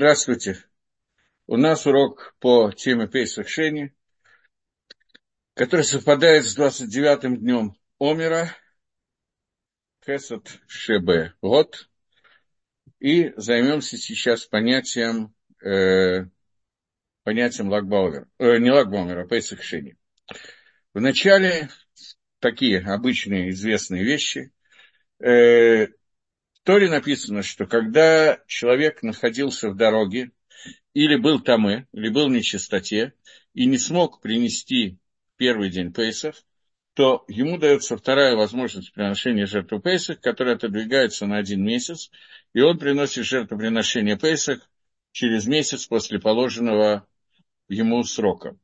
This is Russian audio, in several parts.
Здравствуйте. У нас урок по теме Пейсах Шени, который совпадает с 29-м днем Омера, Хесед Шебе Год, и займемся сейчас понятием Лагбаумера, не Лагбаумера, а Пейсах Шени. Вначале такие обычные известные вещи. В Торе написано, что когда человек находился в дороге, или был тамэ, или был в нечистоте, и не смог принести первый день Пейсах, то ему дается вторая возможность приношения жертвы Пейсах, которая отодвигается на 1 месяц, и он приносит жертвоприношение Пейсах через месяц после положенного ему срока.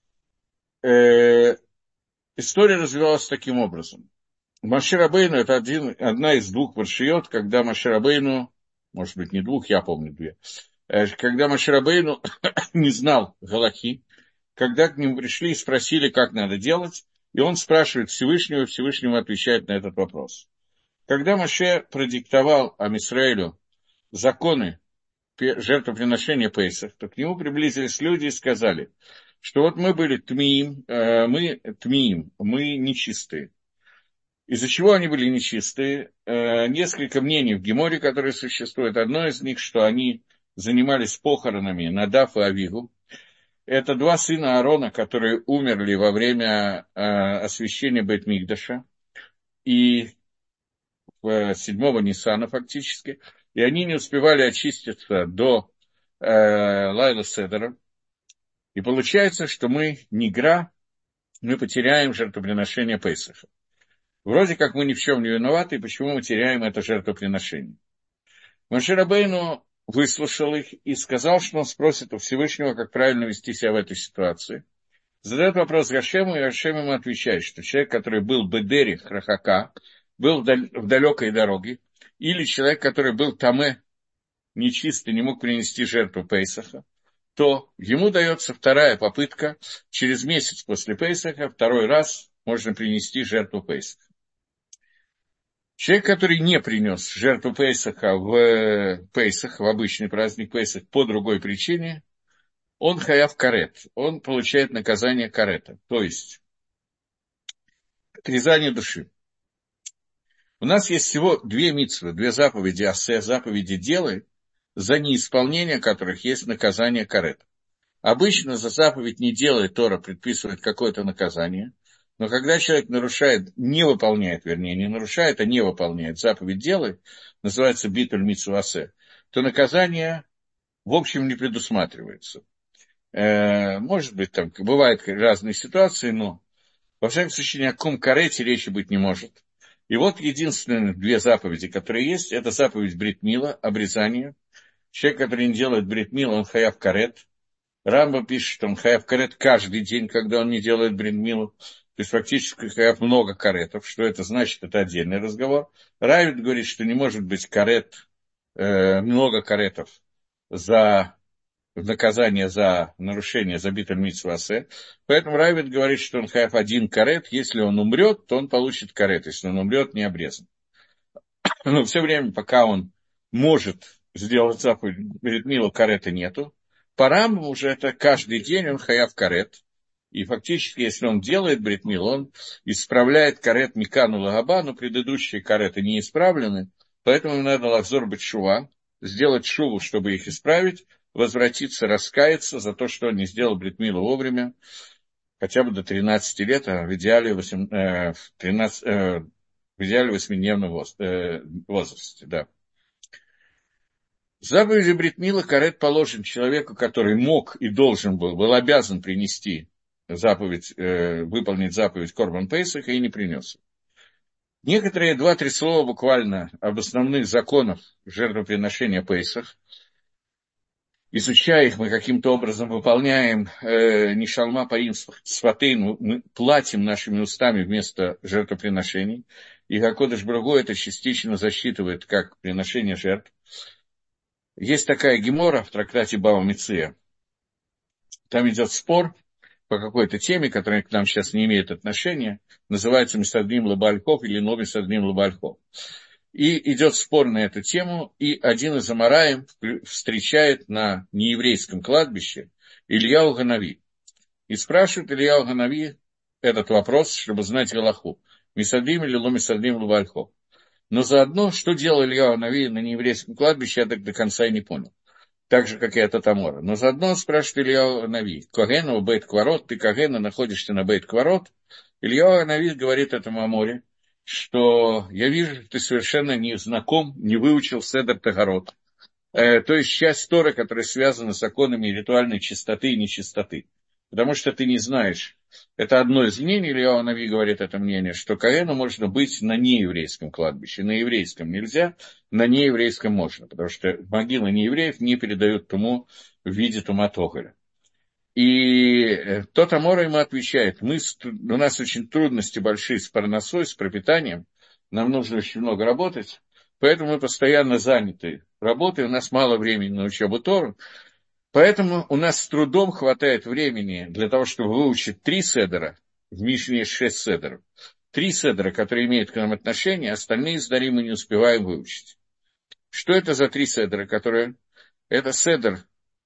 История развивалась таким образом. Моше Рабейну – это одна из двух паршиот, когда Моше Рабейну, может быть, не двух, я помню две, когда Моше Рабейну не знал галахи, когда к нему пришли и спросили, как надо делать, и он спрашивает Всевышнего, и Всевышнему отвечает на этот вопрос. Когда Моше продиктовал Ам Исраэлю законы жертвоприношения Пейсах, то к нему приблизились люди и сказали, что вот мы были мы нечистые. Из-за чего они были нечистые? Несколько мнений в Геморе, которые существуют. Одно из них, что они занимались похоронами Надав и Авигу. Это два сына Аарона, которые умерли во время освящения Бейт-Микдаша, и 7-го Ниссана фактически, и они не успевали очиститься до Лайла Седера. И получается, что мы потеряем жертвоприношение Пейсаха. Вроде как мы ни в чем не виноваты, и почему мы теряем это жертвоприношение? Моше Рабейну выслушал их и сказал, что он спросит у Всевышнего, как правильно вести себя в этой ситуации. Задает вопрос Гашему, и Гашем ему отвечает, что человек, который был Бедери, Храхака, был в далекой дороге, или человек, который был Тамэ, нечистый, не мог принести жертву Пейсаха, то ему дается вторая попытка, через месяц после Пейсаха, второй раз можно принести жертву Пейсаха. Человек, который не принес жертву Пейсаха в Пейсах, в обычный праздник Пейсах, по другой причине, он хаяв карет, он получает наказание карета, то есть отрезание души. У нас есть всего 2 мицвы, 2 заповеди асе, заповеди делай, за неисполнение которых есть наказание карета. Обычно за заповедь не делай Тора предписывает какое-то наказание, но когда человек не выполняет заповедь делай, называется битуль мицва асе, то наказание в общем не предусматривается. Может быть, там бывают разные ситуации, но во всяком случае ни о каком карете речи быть не может. И вот единственные 2 заповеди, которые есть, это заповедь брит мила, обрезание. Человек, который не делает брит мила, он хаяв карет. Рамба пишет, что он хаяв карет каждый день, когда он не делает брит милу. То есть фактически хаяв много каретов. Что это значит, это отдельный разговор. Равид говорит, что не может быть много каретов за наказание за нарушение, за битуль мицва асе. Поэтому Равид говорит, что он хаяв 1 карет. Если он умрет, то он получит карет. Если он умрет, не обрезан. Но все время, пока он может сделать заповедь брит милу, карета нету. По Рамбаму уже это каждый день он хаяв карет. И фактически, если он делает брит милу, он исправляет карет Микану Лагаба, но предыдущие кареты не исправлены. Поэтому ему надо лахзор бет шува, сделать шуву, чтобы их исправить, возвратиться, раскаяться за то, что он не сделал брит милу вовремя, хотя бы до 13 лет, а в идеале 8-дневном возрасте. Да. В заповеди брит мила карет положен человеку, который мог и должен был обязан принести выполнить заповедь Корбан Пейсаха и не принес. Некоторые 2-3 слова буквально об основных законах жертвоприношения Пейсах. Изучая их, мы каким-то образом выполняем нишалма парим сватейну, мы платим нашими устами вместо жертвоприношений. И Акодыш Барух Ху это частично засчитывает как приношение жертв. Есть такая гемора в трактате Бава Меция. Там идет спор по какой-то теме, которая к нам сейчас не имеет отношения. Называется Мисадним Лабальхов или Нови Мисадним Лабальхов. И идет спор на эту тему, и один из амараим встречает на нееврейском кладбище Ильяу Ганави. И спрашивает Ильяу Ганави этот вопрос, чтобы знать галаху. Мисадим или ло мисадим лувальхо. Но заодно, что делал Ильяу Ганави на нееврейском кладбище, я так до конца и не понял. Так же, как и от Амора. Но заодно спрашивает Ильяу Ганави. Когену бейт кварот, ты когена находишься на бейт кварот. Ильяу Ганави говорит этому Аморе, что я вижу, что ты совершенно не знаком, не выучил Седер Тагорот. То есть часть Торы, которая связана с законами ритуальной чистоты и нечистоты. Потому что ты не знаешь. Это одно из мнений, Ильяу Нави говорит это мнение, что коэну можно быть на нееврейском кладбище. На еврейском нельзя, на нееврейском можно. Потому что могилы неевреев не передают туму в виде тума тоголя. И тот Амора ему отвечает, у нас очень трудности большие с парносой, с пропитанием, нам нужно очень много работать, поэтому мы постоянно заняты работой, у нас мало времени на учебу Тору, поэтому у нас с трудом хватает времени для того, чтобы выучить 3 седера, в Мишне есть 6 седеров, 3 седера, которые имеют к нам отношение, остальные сдари мы не успеваем выучить. Что это за 3 седера, которые... Это седер...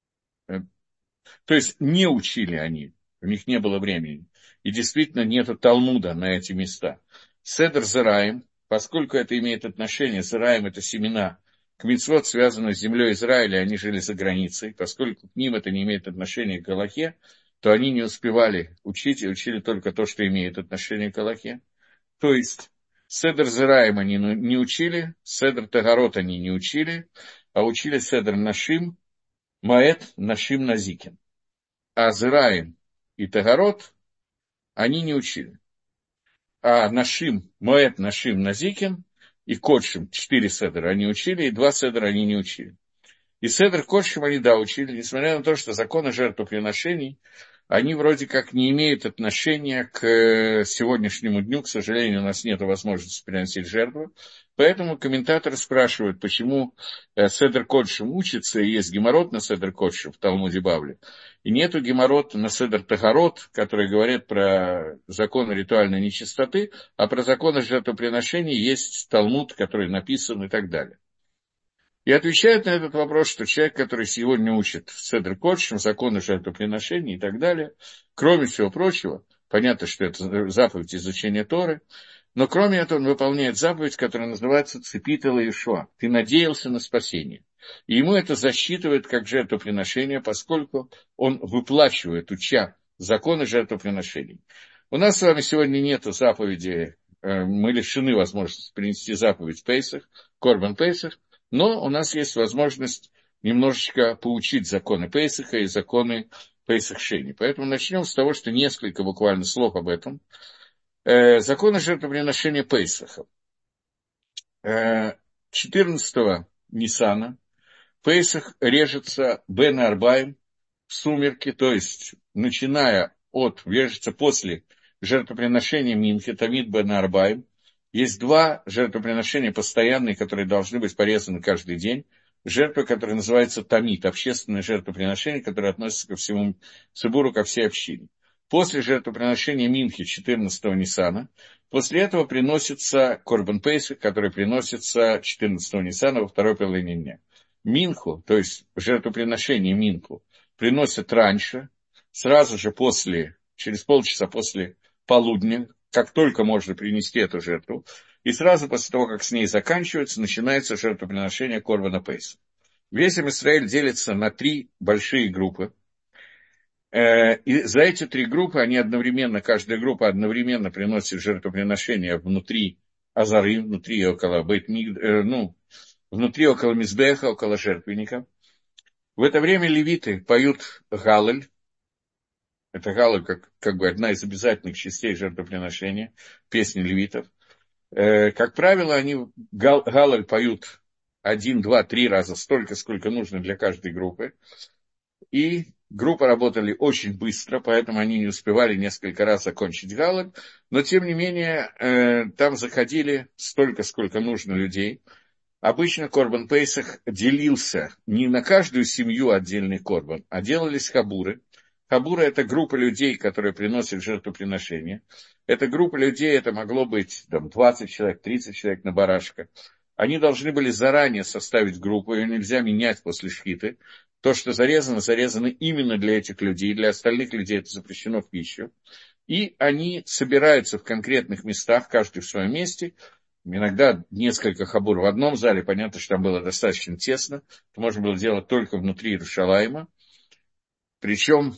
То есть не учили они, у них не было времени. И действительно нету Талмуда на эти места. Седер Зераим, поскольку это имеет отношение, Зераим это семена, к мицвот, связанным с землей Израиля, они жили за границей, поскольку к ним это не имеет отношения к Галахе, то они не успевали учить и учили только то, что имеет отношение к Галахе. То есть Седер Зераим они не учили, Седер Тагорот они не учили, а учили Седер Нашим, Маэт Нашим Назикин. А Зераим и Тагорот они не учили. А Нашим, Моэт, Нашим, Назикин и Кодшим, 4 седера они учили, и 2 седера они не учили. И седер Кодшим они, да, учили, несмотря на то, что законы жертвоприношений, они вроде как не имеют отношения к сегодняшнему дню. К сожалению, у нас нет возможности приносить жертву. Поэтому комментаторы спрашивают, почему седер Кодшим учится, и есть геморрот на седер Кодшим в Талмуде Бавли, и нету геморрота на седер Тагорот, который говорит про законы ритуальной нечистоты, а про законы жертвоприношений есть Талмуд, который написан и так далее. И отвечает на этот вопрос, что человек, который сегодня учит Седер Кодшим, законы жертвоприношений и так далее, кроме всего прочего, понятно, что это заповедь изучения Торы, но кроме этого он выполняет заповедь, которая называется Ципитала Иешуа. Ты надеялся на спасение. И ему это засчитывает как жертвоприношение, поскольку он выплачивает, уча законы жертвоприношений. У нас с вами сегодня нет заповеди, мы лишены возможности принести заповедь Пейсах, Корбан Пейсах, но у нас есть возможность немножечко поучить законы Пейсаха и законы Пейсах Шени. Поэтому начнем с того, что несколько буквально слов об этом. Законы жертвоприношения Пейсаха. 14 Ниссана Пейсах режется Бен Арбаим в сумерки, то есть начиная от, режется после жертвоприношения Минхи, Тамид Бен Арбаим. Есть 2 жертвоприношения постоянные, которые должны быть порезаны каждый день. Жертва, которая называется Тамид, общественное жертвоприношение, которое относится ко всему Цибуру, ко всей общине. После жертвоприношения Минхи 14-го Ниссана, после этого приносится Корбан Пейсах, который приносится 14-го Ниссана во второй половине дня. Минху, то есть жертвоприношение Минху, приносят раньше, сразу же после, через полчаса после полудня, как только можно принести эту жертву, и сразу после того, как с ней заканчивается, начинается жертвоприношение Корбана Пейсах. Весь Израиль делится на 3 большие группы. И за эти 3 группы, они одновременно, каждая группа одновременно приносит жертвоприношение внутри Азары, внутри около внутри около Мизбеха, около жертвенника. В это время левиты поют Галель. Это Галель как бы одна из обязательных частей жертвоприношения, песни левитов. Как правило, они Галель поют 1, 2, 3 раза, столько, сколько нужно для каждой группы. И группы работали очень быстро, поэтому они не успевали несколько раз закончить Галель. Но, тем не менее, там заходили столько, сколько нужно людей. Обычно Корбан Пейсах делился не на каждую семью отдельный корбан, а делались хабуры. Хабура – это группа людей, которые приносят жертвоприношение. Эта группа людей, это могло быть 20 человек, 30 человек на барашка. они должны были заранее составить группу, ее нельзя менять после шхиты. То, что зарезано, зарезано именно для этих людей, для остальных людей это запрещено в пищу. И они собираются в конкретных местах, каждый в своем месте. Иногда несколько хабур в одном зале, понятно, что там было достаточно тесно. Это можно было делать только внутри Иерушалайма. Причем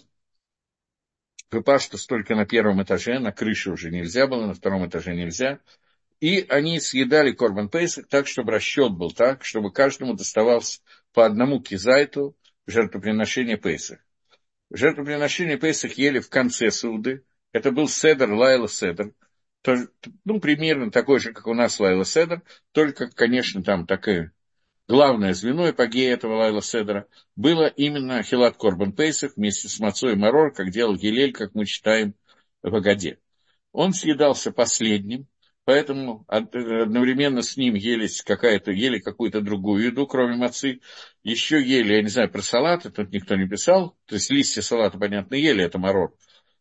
что только на первом этаже, на крыше уже нельзя было, на втором этаже нельзя. И они съедали корбан пейсах так, чтобы расчет был так, чтобы каждому доставалось по одному кизайту жертвоприношения пейсах. Жертвоприношение пейсах ели в конце суды. Это был седер, лайла седер. Примерно такой же, как у нас лайла седер, только, конечно, там такое главное звено эпогея этого лайла седера было именно хилат корбан пейсах вместе с мацой и марор, как делал Гилель, как мы читаем в Агаде. Он съедался последним, поэтому одновременно с ним ели какую-то другую еду, кроме мацы. Еще ели, я не знаю, про салаты, тут никто не писал. То есть листья салата, понятно, ели, это марор.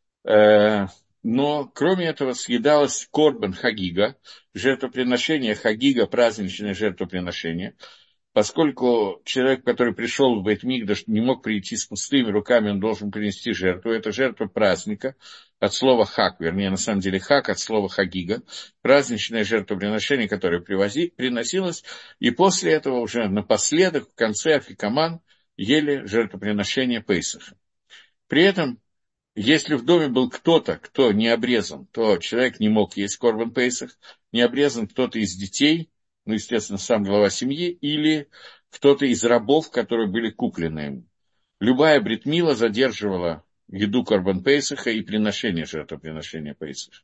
Но, кроме этого, съедалось корбан хагига, жертвоприношение хагига, праздничное жертвоприношение. Поскольку человек, который пришел в Бейт-Микдаш, не мог прийти с пустыми руками, он должен принести жертву. Это жертва праздника, от слова хак, вернее, на самом деле хак, от слова хагига. Праздничное жертвоприношение, которое приносилось. И после этого уже напоследок, в конце афикаман, ели жертвоприношение Пейсаха. При этом, если в доме был кто-то, кто не обрезан, то человек не мог есть корбан Пейсах, не обрезан кто-то из детей, естественно, сам глава семьи, или кто-то из рабов, которые были куплены ему. Любая бритмила задерживала еду корбан Пейсаха и жертвоприношения Пейсаха.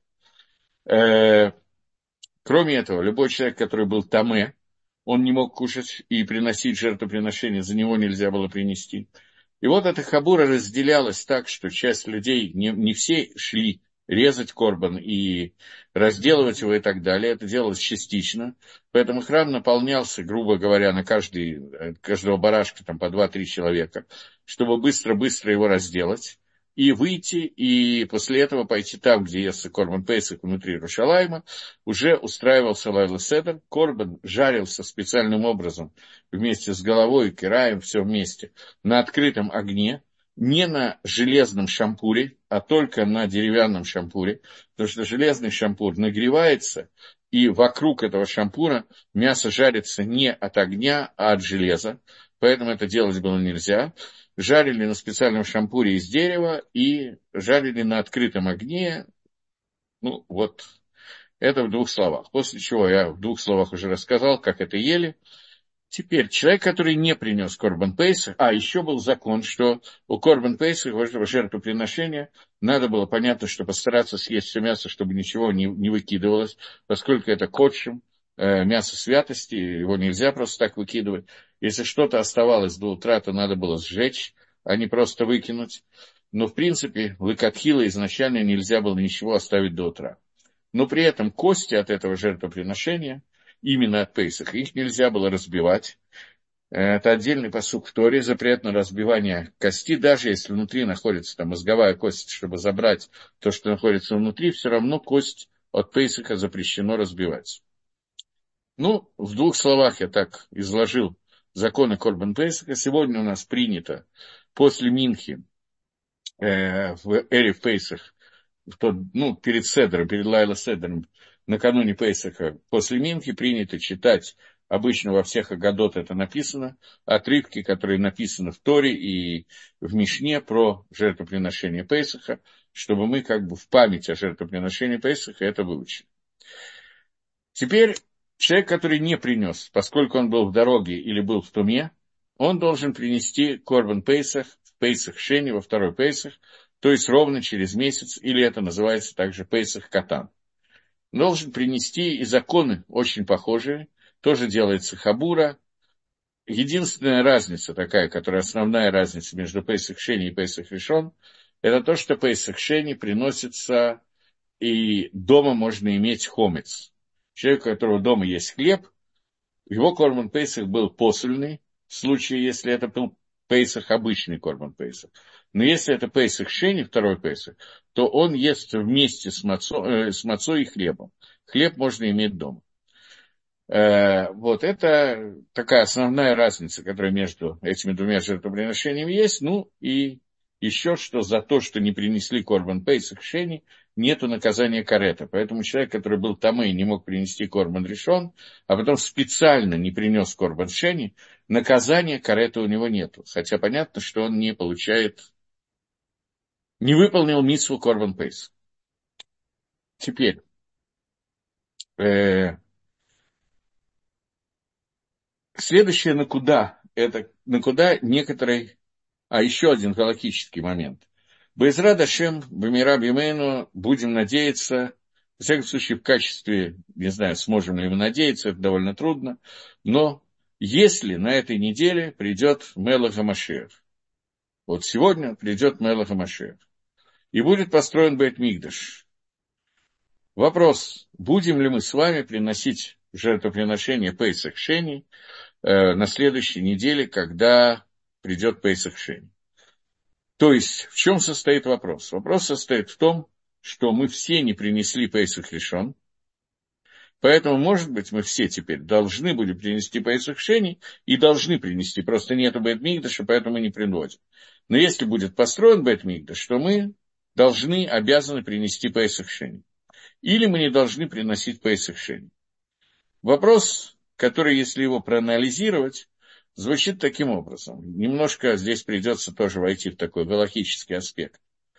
Кроме этого, любой человек, который был таме, он не мог кушать и приносить жертвоприношение, за него нельзя было принести. И вот эта хабура разделялась так, что часть людей, не все шли резать корбан и разделывать его и так далее. Это делалось частично. Поэтому храм наполнялся, грубо говоря, на каждого барашка там, по 2-3 человека, чтобы быстро-быстро его разделать и выйти, и после этого пойти там, где естся корбан Пейсах внутри Иерушалайма, уже устраивался лайла седер, корбан жарился специальным образом вместе с головой и кираем, все вместе, на открытом огне, не на железном шампуре, а только на деревянном шампуре, потому что железный шампур нагревается, и вокруг этого шампура мясо жарится не от огня, а от железа, поэтому это делать было нельзя. Жарили на специальном шампуре из дерева и жарили на открытом огне. Это в 2 словах. После чего я в 2 словах уже рассказал, как это ели. Теперь, человек, который не принес корбан Пейсах, еще был закон, что у корбан Пейсах, у этого жертвоприношения, надо было, понятно, что постараться съесть все мясо, чтобы ничего не выкидывалось, поскольку это кодшим, мясо святости, его нельзя просто так выкидывать. Если что-то оставалось до утра, то надо было сжечь, а не просто выкинуть. Но, в принципе, лыкатхила изначально нельзя было ничего оставить до утра. Но при этом кости от этого жертвоприношения, именно от Пейсаха, их нельзя было разбивать. Это отдельный пасук в Торе, запрет на разбивание кости, даже если внутри находится там мозговая кость, чтобы забрать то, что находится внутри, все равно кость от Пейсаха запрещено разбивать. В 2 словах я так изложил законы корбан Пейсаха. Сегодня у нас принято после Минхи в Эрев Пейсах, перед Седером, перед Лайла Седером, накануне Пейсаха, после Минхи принято читать, обычно во всех Агадот это написано, отрывки, которые написаны в Торе и в Мишне про жертвоприношение Пейсаха, чтобы мы в память о жертвоприношении Пейсаха это выучили. Теперь человек, который не принес, поскольку он был в дороге или был в туме, он должен принести корбан Пейсах в Пейсах Шени, во 2-й Пейсах, то есть ровно через месяц, или это называется также Пейсах Катан. Должен принести, и законы очень похожие, тоже делается хабура. Единственная разница такая, которая основная разница между Пейсах Шени и Пейсах Ришон, это то, что Пейсах Шени приносится, и дома можно иметь хомец. Человек, у которого дома есть хлеб, его корбан Пейсах был посольный, в случае, если это был Пейсах обычный корбан Пейсах. Но если это Пейсах Шени, 2-й Пейсах, то он ест вместе с мацой и хлебом. Хлеб можно иметь дома. Вот это такая основная разница, которая между этими двумя жертвоприношениями есть. Ну и еще что за то, что не принесли корбан пейсах шени, нету наказания карета. Поэтому человек, который был тамэ и не мог принести корбан решен, а потом специально не принес корбан шени, наказания карета у него нету. Хотя понятно, что он не получает, не выполнил мицву корбан пейс. Теперь, следующее накуда, это накуда некоторой. А еще один галактический момент. Безрат Ашем, Бамира Бимейну, будем надеяться, во всяком случае, в качестве, не знаю, сможем ли мы надеяться, это довольно трудно, но если на этой неделе придет Мелах ха-Машиах, вот сегодня придет Мелах ха-Машиах, и будет построен Бейт Микдаш. Вопрос, будем ли мы с вами приносить жертвоприношение Пейсах Шени на следующей неделе, когда придет Пейсах Шени. То есть, в чем состоит вопрос? Вопрос состоит в том, что мы все не принесли Пейсах решен, поэтому, может быть, мы все теперь должны будем принести Пейсах Шени и должны принести, просто нету Бейт Микдаша, поэтому мы не приносим. Но если будет построен Бейт Микдаш, то мы должны, обязаны принести Пейсах Шени. Или мы не должны приносить Пейсах Шени. Вопрос, который, если его проанализировать, звучит таким образом. Немножко здесь придется тоже войти в такой галахический аспект.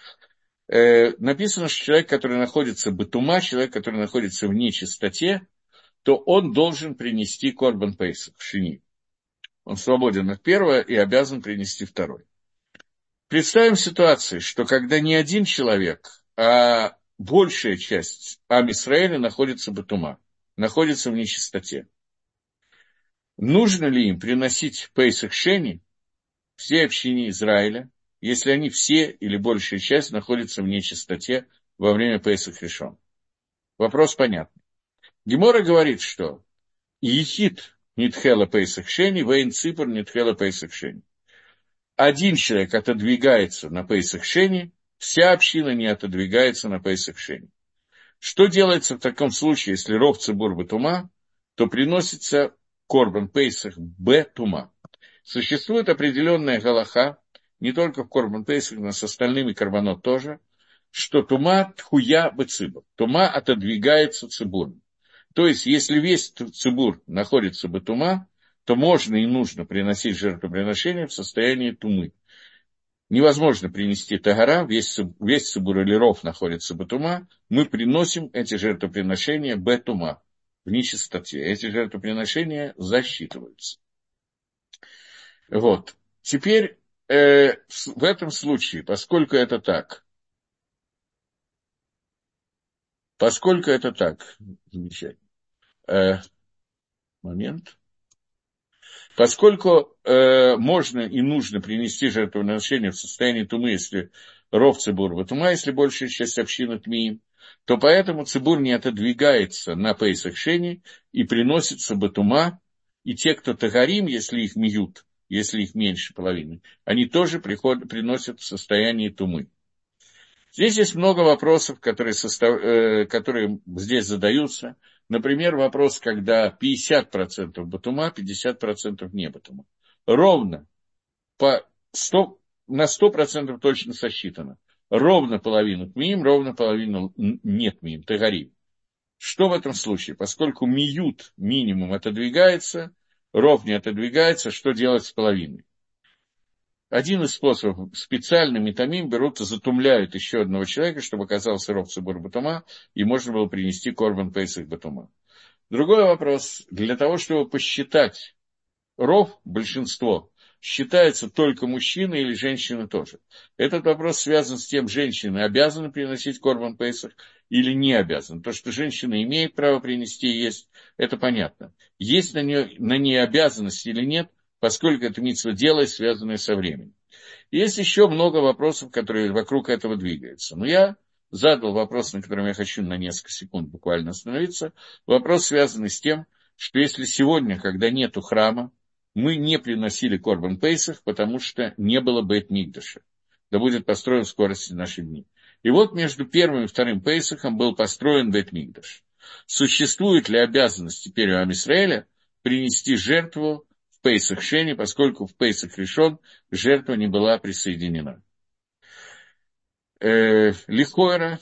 Написано, что человек, который находится бетума, человек, который находится в нечистоте, то он должен принести корбан пейсах, шини. Он свободен от первого и обязан принести второй. Представим ситуацию, что когда не один человек, а большая часть Ам Исраэля находится бетума, находится в нечистоте. Нужно ли им приносить пейсах шени всей общине Израиля, если они все или большая часть находятся в нечистоте во время Пейсах решен? Вопрос понятный. Гемора говорит, что Ехид нитхела Пейсах шени, вейн ципр нитхела Пейсах шени. Один человек отодвигается на Пейсах шени, вся община не отодвигается на Пейсах шени. Что делается в таком случае, если ров цибур бетума, то приносится корбан Пейсах бетума. Существует определенная галаха, не только в корбан Пейсах, но с остальными корбанот тоже, что тума тхуя бецибур. Тума отодвигается цибуром. То есть, если весь цибур находится бетума, то можно и нужно приносить жертвоприношение в состоянии тумы. Невозможно принести тагара, весь цибур или ров находится бетума, мы приносим эти жертвоприношения бетума, в нечистоте. Эти жертвоприношения засчитываются. Вот. Теперь в этом случае, поскольку это так, замечательно, момент, поскольку можно и нужно принести жертвоприношение в состоянии тумы, если ров цибур бетума, если большая часть общины тмиим, то поэтому цибур не отодвигается на Пейсах шени и приносится бетума, и те, кто тагарим, если их мьют, если их меньше половины, они тоже приносят в состоянии тумы. Здесь есть много вопросов, которые здесь задаются. Например, вопрос, когда 50% батума, 50% не батума. Ровно на 100% точно сосчитано. Ровно половину тмиим, ровно половину нет тмиим, тагарим. Что в этом случае? Поскольку миют минимум отодвигается, ров не отодвигается, что делать с половиной? Один из способов, специально метамим берут и затумляют еще одного человека, чтобы оказался ров цибур батума, и можно было принести корбан пейсах батума. Другой вопрос. Для того, чтобы посчитать ров, большинство, считается только мужчины или женщины тоже. Этот вопрос связан с тем, женщины обязаны приносить корбан пейсах или не обязаны. То, что женщина имеет право принести и есть, это понятно. Есть на ней обязанность или нет, поскольку это мицва дела, связанное со временем. Есть еще много вопросов, которые вокруг этого двигаются. Но я задал вопрос, на котором я хочу на несколько секунд буквально остановиться. Вопрос, связанный с тем, что если сегодня, когда нету храма, мы не приносили корбан пейсах, потому что не было бейт микдаша. Да будет построен в скорости наших дней. И вот между первым и вторым пейсахом был построен бейт микдаш. существует ли обязанность теперь у Ам-Исраэля принести жертву в Пейсах Шени, поскольку в Пейсах Ришон жертва не была присоединена. Лихойра,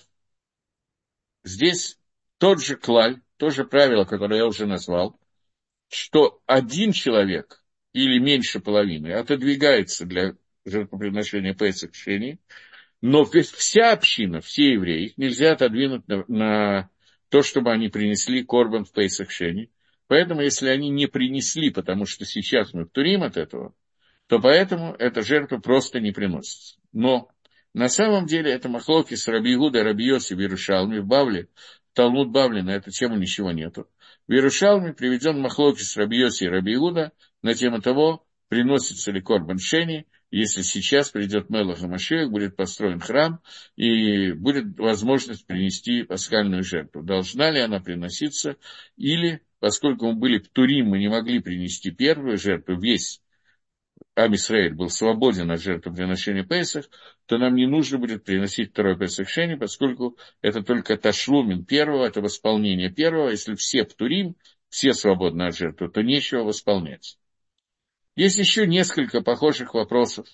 здесь тот же клаль, то же правило, которое я уже назвал, что один человек или меньше половины отодвигается для жертвоприношения Пейсах Шени, но вся община, все евреи, их нельзя отодвинуть на то, чтобы они принесли корбан в Пейсах Шени. Поэтому, если они не принесли, потому что сейчас мы втурим от этого, то поэтому эта жертва просто не приносится. Но на самом деле это махлоки с Раби Иуда, Раби Йоси в Иерушалме, в Бавле, в Талмуд Бавле на эту тему ничего нету. В Иерушалме приведен махлоки с Раби Йоси и Раби Иуда на тему того, приносится ли корбан шени, если сейчас придет Мелах Машиах, будет построен храм, и будет возможность принести пасхальную жертву. Должна ли она приноситься, или, поскольку мы были в Турим, мы не могли принести первую жертву, весь Ам-Исраэль был свободен от жертвоприношения Песах, то нам не нужно будет приносить второй Песах Шени, поскольку это только ташлумин первого, это восполнение первого. Если все птурим, все свободны от жертвы, то нечего восполнять. Есть еще несколько похожих вопросов.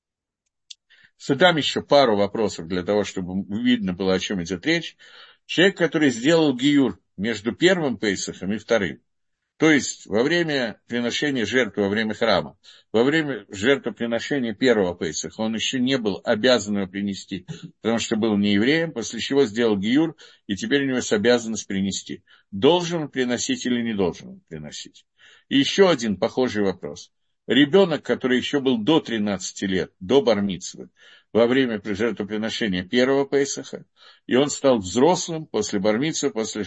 Задам еще пару вопросов для того, чтобы видно было, о чем идет речь. Человек, который сделал гиюр между первым Песахом и вторым, то есть во время приношения жертвы, во время храма, во время жертвоприношения первого Песаха, он еще не был обязан его принести, потому что был не евреем, после чего сделал гиюр, и теперь у него есть обязанность принести. Должен он приносить или не должен он приносить? И еще один похожий вопрос. Ребенок, который еще был до 13 лет, до бар-мицвы, во время жертвоприношения первого Песаха, и он стал взрослым после бар-мицвы, после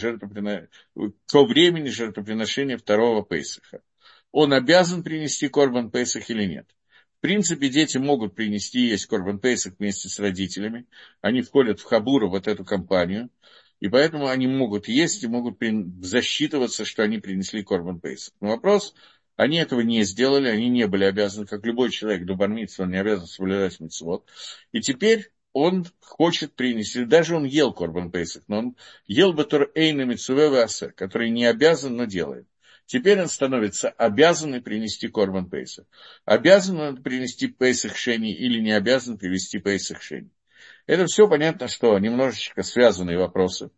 ко времени жертвоприношения второго Песаха. Он обязан принести корбан Песах или нет? В принципе, дети могут принести есть корбан Песах вместе с родителями. Они входят в хабуру, вот эту компанию. И поэтому они могут есть и могут засчитываться, что они принесли корбан Песах. Но вопрос, они этого не сделали, они не были обязаны, как любой человек до бар-мицвы, он не обязан соблюдать мицвот. И теперь он хочет принести, даже он ел корбан Песах, но он ел батур эйна мицуве васе, который не обязан, но делает. Теперь он становится обязанным принести корбан Песах. Обязан он принести Песах Шени или не обязан привести Песах Шени. Это все понятно, что немножечко связанные вопросы.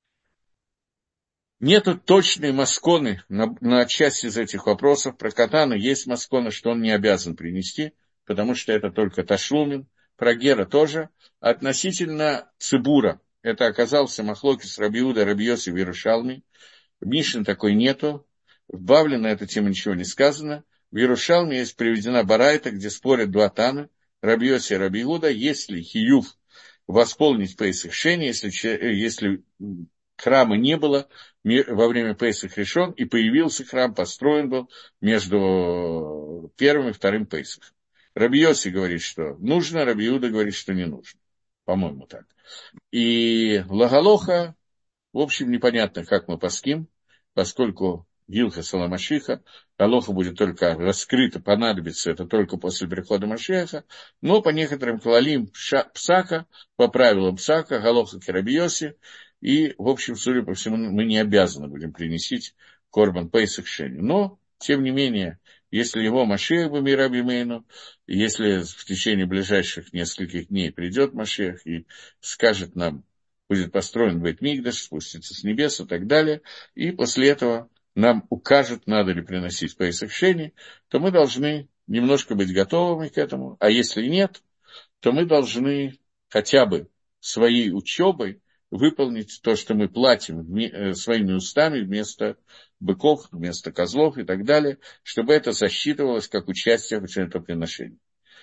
Нету точной масконы на часть из этих вопросов. Про катана есть маскона, что он не обязан принести, потому что это только ташлумин. Про гера тоже. Относительно цибура, это оказался махлокис Раби Иуда, Раби Йоси в Иерушалме. В Мишне такой нету. В Бавле на эту тему ничего не сказано. В Иерушалме есть приведена барайта, где спорят два тана, Раби Йоси и Раби Иуда, если хиюв восполнить Пейсах Шени, если храма не было во время Пейсах Ришон, и появился храм, построен был между первым и вторым Пейсахом. Раби Йоси говорит, что нужно, Раби Иуда говорит, что не нужно. По-моему, так. И Лагалоха, в общем, непонятно, как мы паским, поскольку Гилха Саламашиха, Галоха будет только раскрыта, понадобится это только после прихода Машеха, но по некоторым клалим Псака, по правилам Псака, Галоха Керабиоси, и, в общем, судя по всему, мы не обязаны будем принести корбан Пейсах Шени. Но, тем не менее, если его Машех Бамира Бимейну, если в течение ближайших нескольких дней придет Машех и скажет нам, будет построен Бейт-Микдаш, спустится с небес и так далее, и после этого нам укажет, надо ли приносить Пейсах Шени, то мы должны немножко быть готовыми к этому, а если нет, то мы должны хотя бы своей учебой выполнить то, что мы платим своими устами вместо быков, вместо козлов и так далее, чтобы это засчитывалось как участие в жертвоприношении.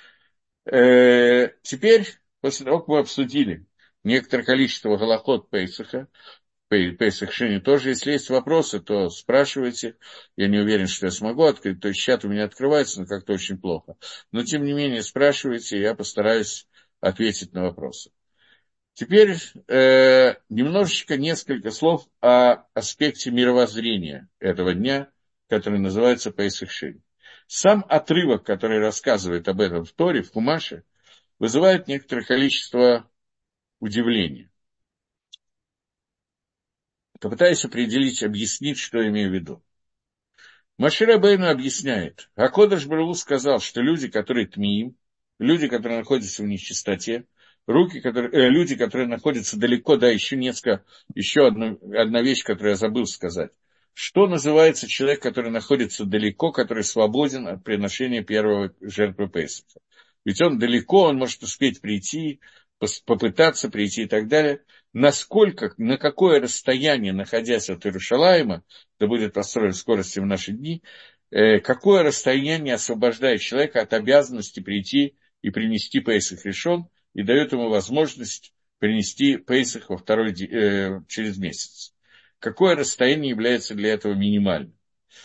Теперь, после того, как мы обсудили некоторое количество галахот Пейсаха, Пейсах Шени тоже, если есть вопросы, то спрашивайте. Я не уверен, что я смогу открыть, то есть чат у меня открывается, но как-то очень плохо. Но, тем не менее, спрашивайте, я постараюсь ответить на вопросы. Теперь немножечко, несколько слов о аспекте мировоззрения этого дня, который называется Пейсах Шени. Сам отрывок, который рассказывает об этом в Торе, в Хумаше, вызывает некоторое количество удивления. Попытаюсь определить, объяснить, что я имею в виду. Моше Рабейну объясняет, Акодыш Барух Hu сказал, что люди, которые тмиим, люди, которые находятся в нечистоте, люди, которые находятся далеко, да, еще одна вещь, которую я забыл сказать. Что называется человек, который находится далеко, который свободен от приношения первого жертвы Песаха? Ведь он далеко, он может успеть прийти, попытаться прийти и так далее. На какое расстояние, находясь от Иерушалаима, да будет построен в скорости в наши дни, какое расстояние освобождает человека от обязанности прийти и принести Пейсах решен, и дает ему возможность принести Пейсах через месяц. Какое расстояние является для этого минимальным?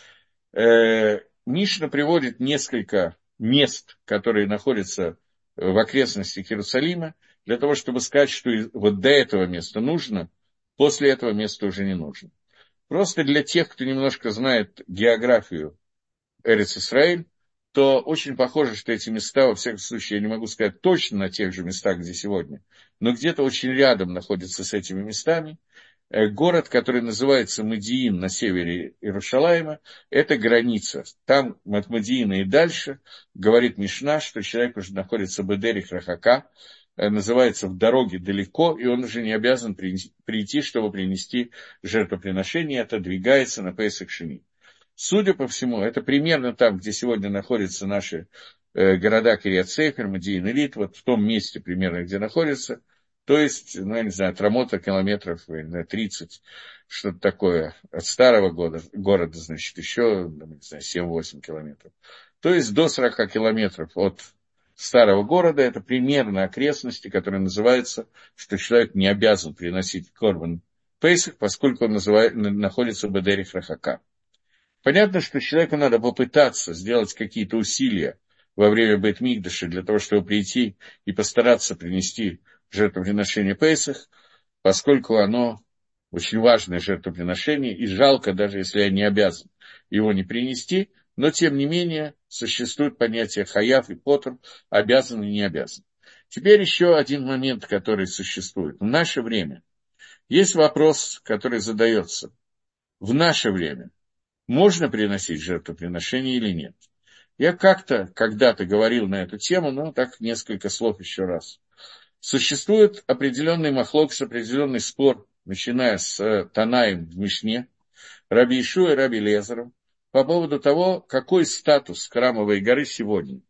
Мишна приводит несколько мест, которые находятся в окрестностях Иерусалима, для того, чтобы сказать, что вот до этого места нужно, после этого места уже не нужно. Просто для тех, кто немножко знает географию Эрец-Исраэль, то очень похоже, что эти места, во всяком случае, я не могу сказать точно на тех же местах, где сегодня, но где-то очень рядом находятся с этими местами. Город, который называется Мадиин на севере Иерушалаима, это граница. Там от Мадиина и дальше, говорит Мишна, что человек уже находится в Бедерих Рахака, называется в дороге далеко, и он уже не обязан прийти, чтобы принести жертвоприношение, отодвигается на Песах Шени. Судя по всему, это примерно там, где сегодня находятся наши города Кириат-Сейфер, Мадиин и Лит, вот в том месте примерно, где находятся. То есть, я не знаю, от Рамота километров 30, что-то такое, от старого города, значит, еще, не знаю, 7-8 километров. То есть до 40 километров от старого города, это примерно окрестности, которые называются, что человек не обязан приносить корбан Пейсах, поскольку он находится в Бедерих Рахака. Понятно, что человеку надо попытаться сделать какие-то усилия во время Бейт-Микдаша для того, чтобы прийти и постараться принести жертвоприношение Пейсах, поскольку оно очень важное жертвоприношение, и жалко, даже если я не обязан его не принести, но, тем не менее, существует понятие хаяв и потр, обязан и не обязан. Теперь еще один момент, который существует. В наше время есть вопрос, который задается. В наше время можно приносить жертвоприношение или нет? Я когда-то говорил на эту тему, но так несколько слов еще раз. Существует определенный махлокс, определенный спор, начиная с Танаем в Мишне, Раби Ишуа и Раби Лезером, по поводу того, какой статус храмовой горы сегодня.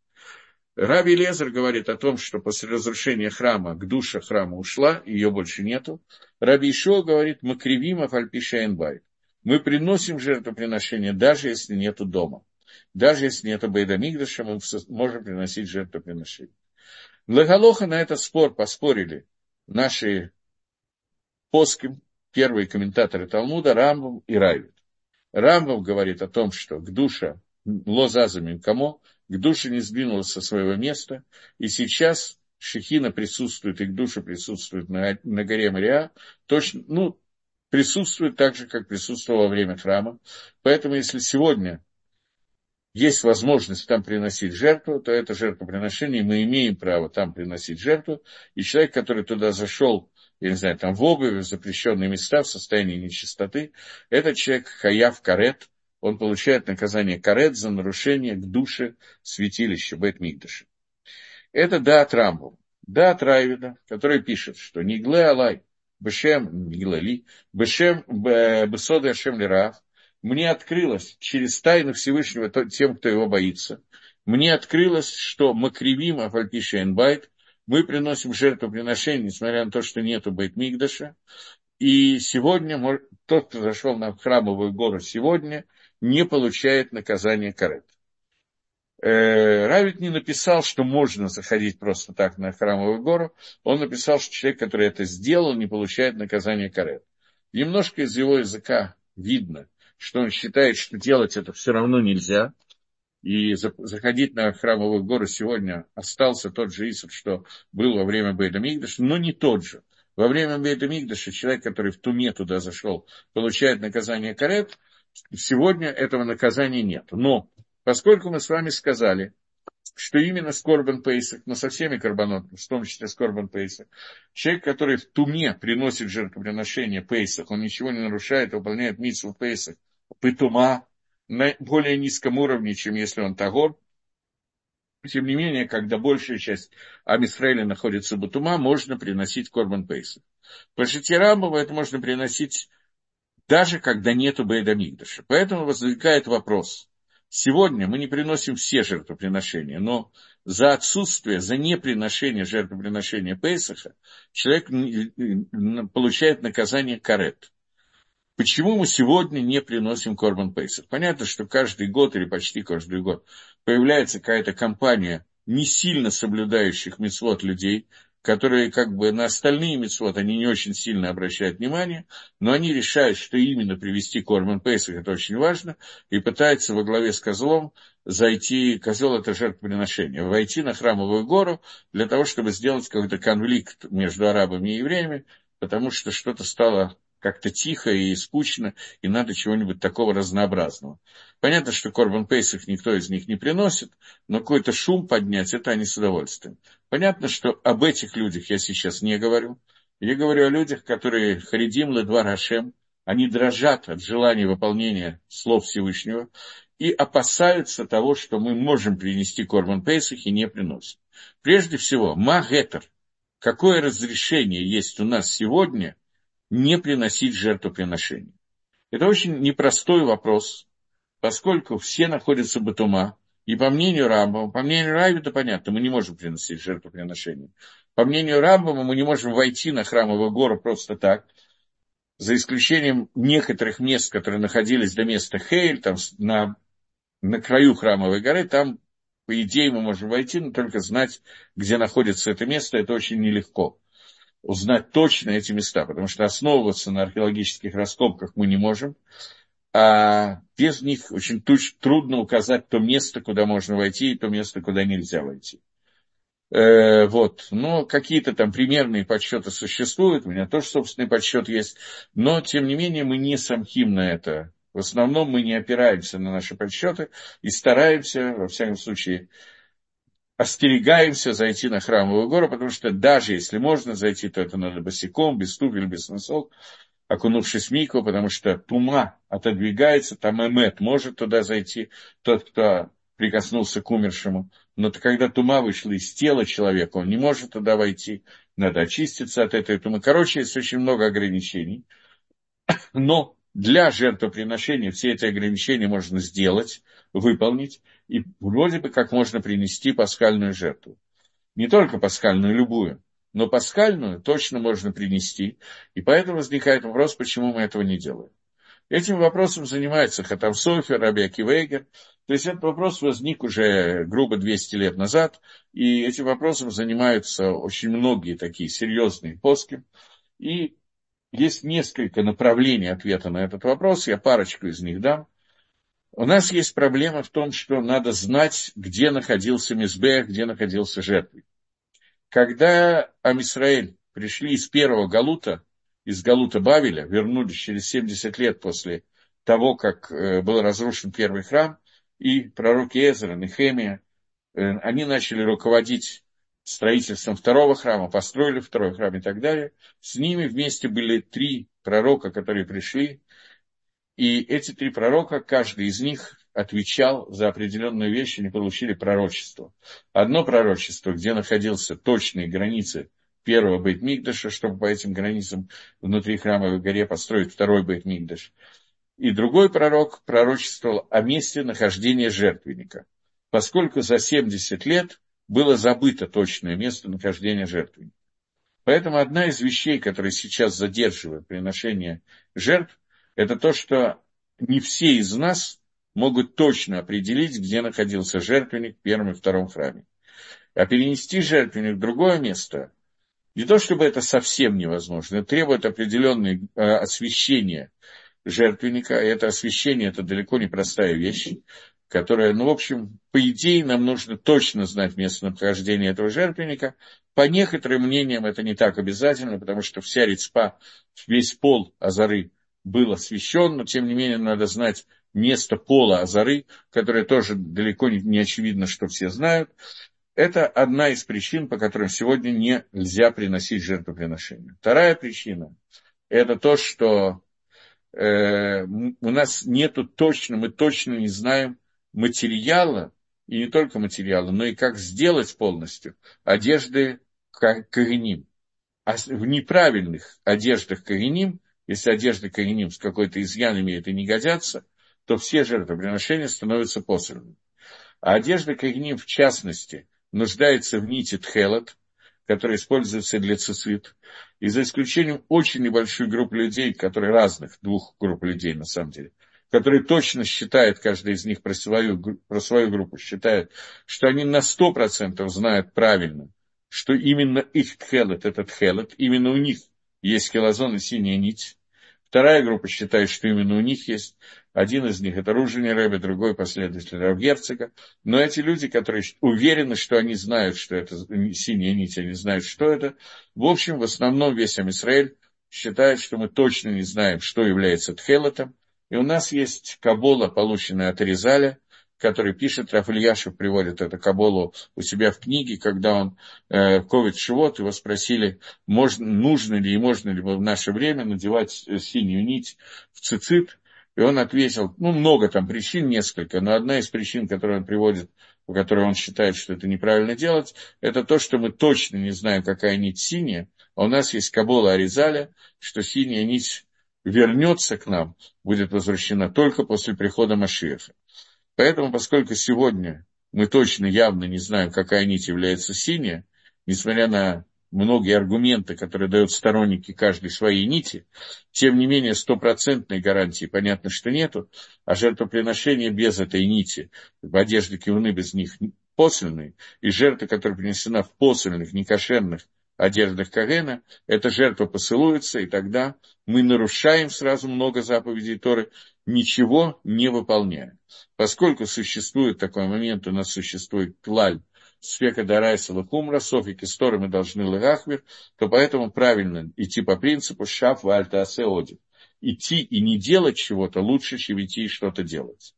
Раби Лезер говорит о том, что после разрушения храма душа храма ушла, ее больше нету. Раби Ишуа говорит, мы кривим афальпишайнбайт. Мы приносим жертвоприношение, даже если нету дома. Даже если нету Бейт Микдаша, мы можем приносить жертвоприношение. Лагалоха на этот спор поспорили наши поским, первые комментаторы Талмуда, Рамбам и Райвид. Рамбам говорит о том, что к душе лозаза мимкамо, к душе не сдвинулась со своего места, и сейчас шехина присутствует, и к душе присутствует на горе Мориа, точно, присутствует так же, как присутствовало во время храма. Поэтому, если сегодня есть возможность там приносить жертву, то это жертвоприношение, мы имеем право там приносить жертву, и человек, который туда зашел, я не знаю, там в обуви, в запрещенные места, в состоянии нечистоты, этот человек хаяв карет, он получает наказание карет за нарушение к душе святилища Бейт-Микдаша. Это даат Рамбам, даат Райвида, который пишет, что Нигле Алай, Бешем Ниглали, Бешем Бесода Ашем Лирав, мне открылось через тайну Всевышнего тем, кто его боится, мне открылось, что Макривим Афальпишейнбайт, мы приносим жертвоприношение, несмотря на то, что нету Бейт-Микдаша, и сегодня тот, кто зашел на храмовую гору сегодня, не получает наказание карет. Равид не написал, что можно заходить просто так на храмовую гору. Он написал, что человек, который это сделал, не получает наказание карет. Немножко из его языка видно, что он считает, что делать это все равно нельзя. И заходить на храмовую гору сегодня остался тот же Исур, что был во время Бейта Микдаша, но не тот же. Во время Бейта Микдаша человек, который в Туме туда зашел, получает наказание карет. Сегодня этого наказания нет. Но поскольку мы с вами сказали, что именно с Корбан Пейсах, но со всеми карбонотами, в том числе с Корбан Пейсах, человек, который в туме приносит жертвоприношение Пейсах, он ничего не нарушает, выполняет мицву Пейсах, пытума на более низком уровне, чем если он тагор. Тем не менее, когда большая часть Ам-Исраэля находится в Батума, можно приносить Корбан Пейсах. По Шитье Рамбова это можно приносить даже когда нету Бейт Микдаша. Поэтому возникает вопрос. Сегодня мы не приносим все жертвоприношения, но за отсутствие, за неприношение жертвоприношения Пейсаха человек получает наказание карет. Почему мы сегодня не приносим Корбан Пейсах? Понятно, что каждый год или почти каждый год появляется какая-то компания не сильно соблюдающих мицвот людей, которые как бы на остальные мицвот они не очень сильно обращают внимание, но они решают, что именно привести Корбан Пейсах, это очень важно, и пытаются во главе с козлом зайти, козел это жертвоприношение, войти на Храмовую гору для того, чтобы сделать какой-то конфликт между арабами и евреями, потому что что-то стало как-то тихо и скучно, и надо чего-нибудь такого разнообразного. Понятно, что Корбан Пейсах никто из них не приносит, но какой-то шум поднять, это они с удовольствием. Понятно, что об этих людях я сейчас не говорю. Я говорю о людях, которые харидим ледвар Хашем, они дрожат от желания выполнения слов Всевышнего и опасаются того, что мы можем принести Корбан Пейсах и не приносим. Прежде всего, ма гетер, какое разрешение есть у нас сегодня не приносить жертвоприношения? Это очень непростой вопрос, поскольку все находятся в Батума, и по мнению Рамбама, по мнению Рави, это понятно, мы не можем приносить жертвоприношения. По мнению Рамбама, мы не можем войти на Храмовую гору просто так, за исключением некоторых мест, которые находились до места Хейль, там на краю Храмовой горы, там, по идее, мы можем войти, но только знать, где находится это место, это очень нелегко. Узнать точно эти места, потому что основываться на археологических раскопках мы не можем, а без них очень трудно указать то место, куда можно войти, и то место, куда нельзя войти. Вот. Но какие-то там примерные подсчеты существуют, у меня тоже собственный подсчет есть, но, тем не менее, мы не самхим на это. В основном мы не опираемся на наши подсчеты и стараемся, во всяком случае, остерегаемся зайти на Храмовую гору, потому что даже если можно зайти, то это надо босиком, без туфель, без носок, окунувшись в микву, потому что тума отодвигается, там эмет может туда зайти, тот, кто прикоснулся к умершему. Но когда тума вышла из тела человека, он не может туда войти, надо очиститься от этой тумы. Короче, есть очень много ограничений. Но для жертвоприношения все эти ограничения можно сделать, выполнить, и вроде бы как можно принести пасхальную жертву. Не только пасхальную, любую, но пасхальную точно можно принести, и поэтому возникает вопрос, почему мы этого не делаем. Этим вопросом занимается Хатам Софер, Раби Акива Эйгер. То есть этот вопрос возник уже грубо 200 лет назад, и этим вопросом занимаются очень многие такие серьезные поски. И есть несколько направлений ответа на этот вопрос, я парочку из них дам. У нас есть проблема в том, что надо знать, где находился мизбех, где находился жертвенник. Когда Ам-Исраэль пришли из первого Галута, из Галута Бавеля, вернулись через 70 лет после того, как был разрушен первый храм, и пророки Эзра, Нехемия, они начали руководить строительством второго храма, построили второй храм и так далее. С ними вместе были 3 пророка, которые пришли, и эти 3 пророка, каждый из них отвечал за определенную вещь, они получили пророчество. Одно пророчество, где находился точные границы первого Бейт-Микдаша, чтобы по этим границам внутри храмовой горе построить второй Бейт-Микдаш. И другой пророк пророчествовал о месте нахождения жертвенника, поскольку за 70 лет было забыто точное место нахождения жертвенника. Поэтому одна из вещей, которые сейчас задерживают приношение жертв, это то, что не все из нас могут точно определить, где находился жертвенник в первом и втором храме. А перенести жертвенник в другое место, не то чтобы это совсем невозможно, это требует определенное освещения жертвенника, и это освещение, это далеко не простая вещь, которая, в общем, по идее, нам нужно точно знать местонахождение этого жертвенника. По некоторым мнениям это не так обязательно, потому что вся рецпа, весь пол Азары был освещен, но тем не менее надо знать, место пола Азары, которое тоже далеко не очевидно, что все знают. Это одна из причин, по которым сегодня нельзя приносить жертвоприношения. Вторая причина – это то, что у нас нету точно, мы точно не знаем материала, и не только материала, но и как сделать полностью одежды коганим. А в неправильных одеждах коганим, если одежды коганим с какой-то изъян имеют и не годятся, то все жертвоприношения становятся посольными. А одежда коганим, в частности, нуждается в нити тхелот, которая используется для цицит. И за исключением очень небольшой группы людей, которые разных, двух групп людей на самом деле, которые точно считают, каждый из них про свою группу считает, что они на 100% знают правильно, что именно их тхелот – это тхелот, именно у них есть хилазон и синяя нить. Вторая группа считает, что именно у них есть. Один из них – это Ружини Ребе, другой – последователь Рав Герцога. Но эти люди, которые уверены, что они знают, что это синяя нить, они знают, что это. В общем, в основном весь Ам-Исраэль считает, что мы точно не знаем, что является тхелотом. И у нас есть кабола, полученная от Аризаля, который пишет, Рав Ильяшев приводит эту каболу у себя в книге, когда он ковид шивот, его спросили, нужно ли и можно ли в наше время надевать синюю нить в цицит, и он ответил, много там причин, несколько, но одна из причин, которую он приводит, по которой он считает, что это неправильно делать, это то, что мы точно не знаем, какая нить синяя, а у нас есть кабола Аризаля, что синяя нить вернется к нам, будет возвращена только после прихода Машиаха. Поэтому, поскольку сегодня мы точно явно не знаем, какая нить является синяя, несмотря на многие аргументы, которые дают сторонники каждой своей нити, тем не менее стопроцентной гарантии понятно, что нету, а жертвоприношение без этой нити, в одежде кивны без них посольные, и жертва, которая принесена в посольных, некошерных одеждах Когена, эта жертва посылуется, и тогда мы нарушаем сразу много заповедей Торы, ничего не выполняя. Поскольку существует такой момент, у нас существует клаль, сфека дарайса лакумра, софик из Торы мы должны лырахвир, то поэтому правильно идти по принципу шаф вальта асеоди. Идти и не делать чего-то лучше, чем идти и что-то делать.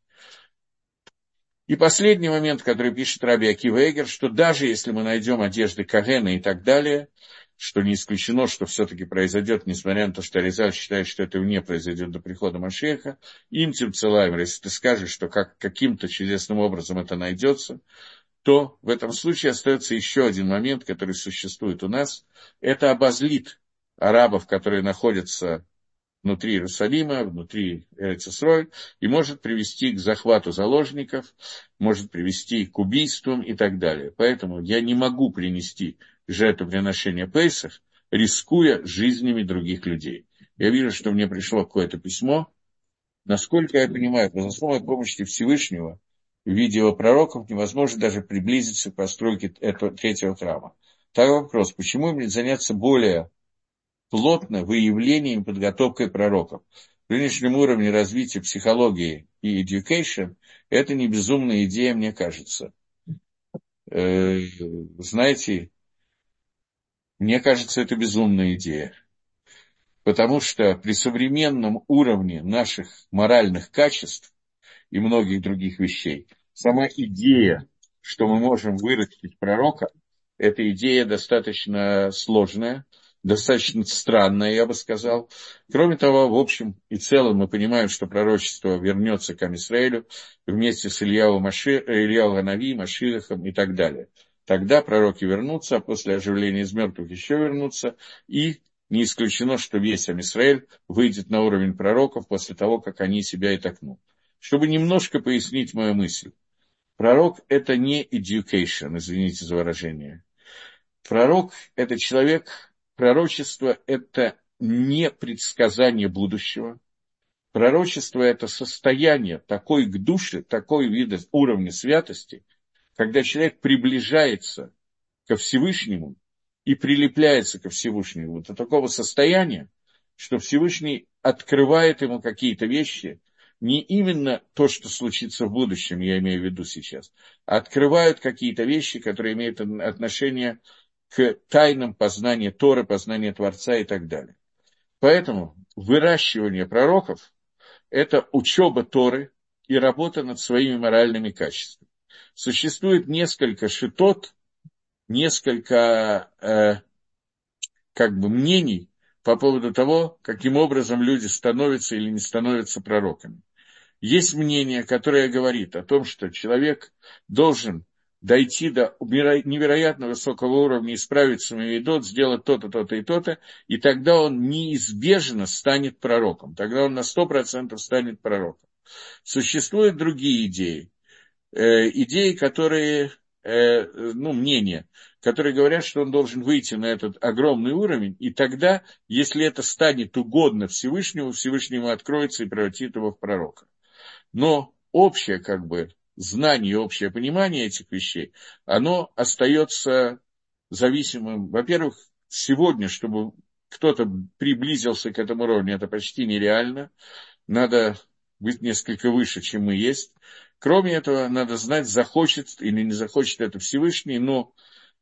И последний момент, который пишет Раби Акива Эйгер, что даже если мы найдем одежды Когена и так далее, что не исключено, что все-таки произойдет, несмотря на то, что Аризаль считает, что это не произойдет до прихода Машеха, им Тимцелаймер, если ты скажешь, что каким-то чудесным образом это найдется, то в этом случае остается еще один момент, который существует у нас. Это обозлит арабов, которые находятся внутри Иерусалима, внутри Эрец-Исроэль, и может привести к захвату заложников, может привести к убийствам и так далее. Поэтому я не могу принести жертвоприношение Пейсах, рискуя жизнями других людей. Я вижу, что мне пришло какое-то письмо. Насколько я понимаю, по заслугам помощи Всевышнего в виде его пророков невозможно даже приблизиться к постройке этого третьего храма. Так вопрос, почему им не заняться более плотно выявлением и подготовкой пророков? В нынешнем уровне развития психологии и education это не безумная идея, мне кажется. Знаете, мне кажется, это безумная идея. Потому что при современном уровне наших моральных качеств и многих других вещей, сама идея, что мы можем вырастить пророка, эта идея достаточно сложная, достаточно странная, я бы сказал. Кроме того, в общем и целом мы понимаем, что пророчество вернется к Ам-Исраэлю вместе с Ильяу Ханави, Машилахом и так далее. Тогда пророки вернутся, а после оживления из мертвых еще вернутся, и не исключено, что весь Ам-Исраэль выйдет на уровень пророков после того, как они себя и такнут. Чтобы немножко пояснить мою мысль. Пророк – это не education, извините за выражение. Пророк – это человек, пророчество – это не предсказание будущего. Пророчество – это состояние такой к душе, такой вида уровня святости, когда человек приближается ко Всевышнему и прилепляется ко Всевышнему до такого состояния, что Всевышний открывает ему какие-то вещи, не именно то, что случится в будущем, я имею в виду сейчас, а открывают какие-то вещи, которые имеют отношение к тайнам познания Торы, познания Творца и так далее. Поэтому выращивание пророков – это учеба Торы, и работа над своими моральными качествами. Существует несколько шитот, несколько мнений по поводу того, каким образом люди становятся или не становятся пророками. Есть мнение, которое говорит о том, что человек должен дойти до невероятно высокого уровня, исправить свои идот, сделать то-то, то-то и то-то, и тогда он неизбежно станет пророком. Тогда он на 100% станет пророком. Существуют другие идеи. Идеи, которые, мнения, которые говорят, что он должен выйти на этот огромный уровень, и тогда, если это станет угодно Всевышнему, Всевышнему откроется и превратит его в пророка. Но общее, знание, общее понимание этих вещей, оно остается зависимым. Во-первых, сегодня, чтобы кто-то приблизился к этому уровню, это почти нереально. Надо быть несколько выше, чем мы есть. Кроме этого, надо знать, захочет или не захочет это Всевышний, но,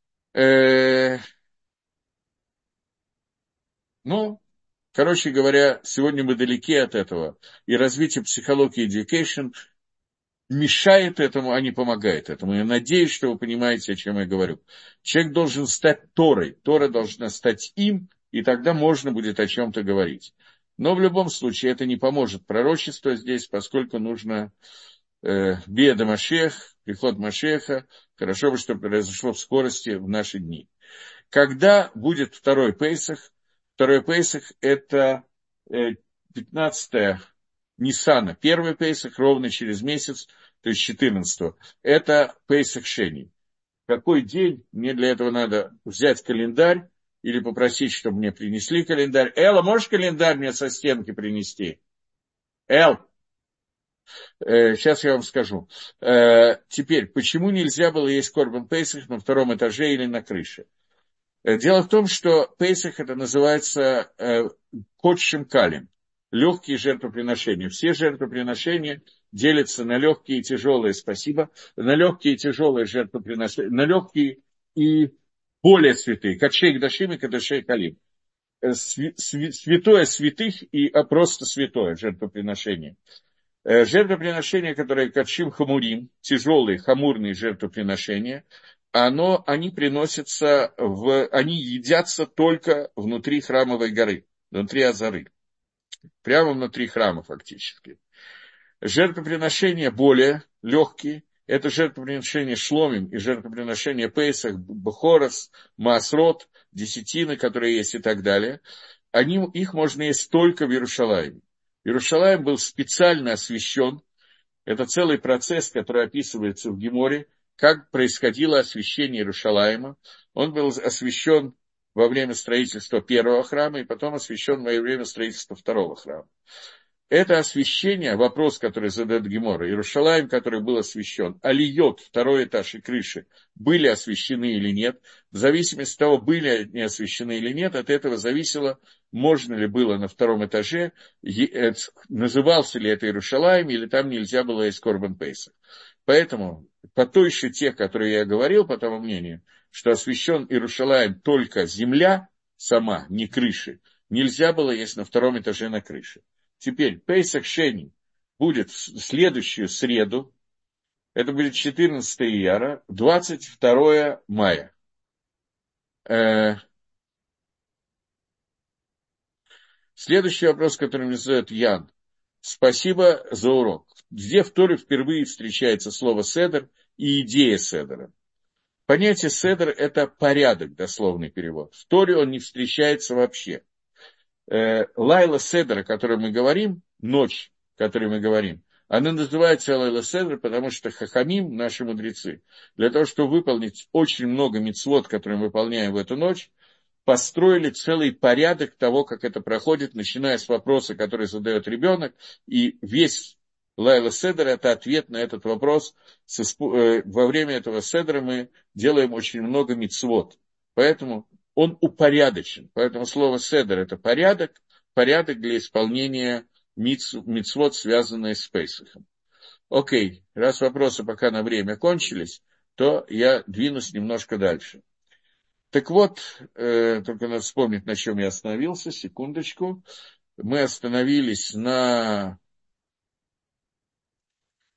короче говоря, сегодня мы далеки от этого. И развитие психологии education мешает этому, а не помогает этому. Я надеюсь, что вы понимаете, о чем я говорю. Человек должен стать Торой, Тора должна стать им, и тогда можно будет о чем-то говорить. Но в любом случае это не поможет пророчеству здесь, поскольку нужно Биеда Машех, приход Машеха. Хорошо бы, что произошло в скорости в наши дни. Когда будет второй Пейсах? Второй Пейсах – это 15 Ниссана. Первый Пейсах ровно через месяц, то есть 14-го. Это Пейсах Шени. Какой день? Мне для этого надо взять календарь или попросить, чтобы мне принесли календарь. Элла, можешь календарь мне со стенки принести? Эл, сейчас я вам скажу. Теперь, почему нельзя было есть Корбан Пейсах на втором этаже или на крыше? Дело в том, что Пейсах это называется Кот Шимкалим, легкие жертвоприношения. Все жертвоприношения делятся на легкие и тяжелые, спасибо, на легкие и тяжелые жертвоприношения, на легкие и более святые, Кадшей Кдашим и Кадшей Калим. Святое святых и просто святое жертвоприношение. Жертвоприношения, которые Кадшим Хамурим, тяжелые хамурные жертвоприношения, они приносятся они едятся только внутри храмовой горы, внутри Азары, прямо внутри храма фактически. Жертвоприношения более легкие, это жертвоприношения Шломим и жертвоприношения Пейсах, Бхорос, Маасрот, десятины, которые есть и так далее. Их можно есть только в Иерушалайме. Иерушалайм был специально освящен. Это целый процесс, который описывается в Геморе, как происходило освящение Иерушалайма. Он был освящен во время строительства первого храма и потом освящен во время строительства второго храма. Это освящение, вопрос, который задает Гемора, Иерушалайм, который был освящен, алийот, второй этаж и крыши, были освящены или нет, в зависимости от того, были они освящены или нет, от этого зависело, можно ли было на втором этаже, назывался ли это Иерушалайм, или там нельзя было есть Корбан Пейсах. Поэтому, по той шите, которую я говорил, по тому мнению, что освящен Иерушалайм только земля сама, не крыши, нельзя было есть на втором этаже на крыше. Теперь Пейсах Шени будет в следующую среду, это будет 14 ияра, 22 мая. Следующий вопрос, который мне задает Ян. Спасибо за урок. Где в Торе впервые встречается слово «седер» и идея седера? Понятие седер – это порядок, дословный перевод. В Торе он не встречается вообще. Лайла Седер, о которой мы говорим, ночь, о которой мы говорим, она называется Лайла Седер, потому что хахамим, наши мудрецы, для того, чтобы выполнить очень много мицвот, которые мы выполняем в эту ночь, построили целый порядок того, как это проходит, начиная с вопроса, который задает ребенок, и весь Лайла Седер – это ответ на этот вопрос. Во время этого Седера мы делаем очень много мицвот, поэтому он упорядочен. Поэтому слово «седер» – это порядок, порядок для исполнения мицвот, связанные с Пейсахом. Окей, раз вопросы пока на время кончились, то я двинусь немножко дальше. Так вот, только надо вспомнить, на чем я остановился, секундочку. Мы остановились на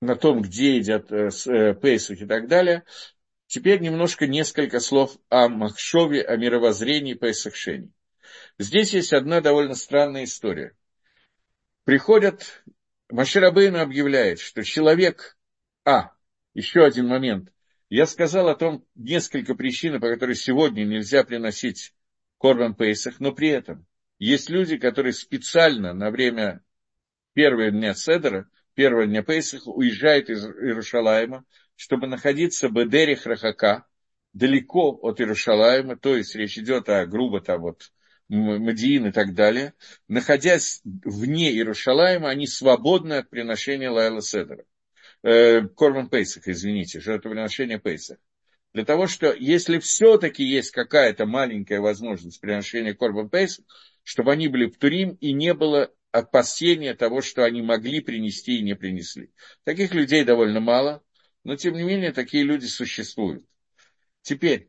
на том, где едят Пейсах и так далее. Теперь несколько слов о Махшове, о мировоззрении Пейсах Шени. Здесь есть одна довольно странная история. Приходят, Моше Рабейну объявляет, что человек... еще один момент. Я сказал о том несколько причин, по которым сегодня нельзя приносить Корбан Пейсах, но при этом есть люди, которые специально на время первого дня Седера, первого дня Пейсаха уезжают из Иерушалаима, чтобы находиться в Эдере Храхака, далеко от Иерушалаима, то есть речь идет о грубо там вот Мадиин и так далее, находясь вне Иерушалаима, они свободны от приношения Лайла Седера. Корбан Пейсах, извините, жертвоприношения Пейсах. Для того, что если все-таки есть какая-то маленькая возможность приношения Корбан Пейсах, чтобы они были в Турим и не было опасения того, что они могли принести и не принесли. Таких людей довольно мало, но тем не менее такие люди существуют. Теперь,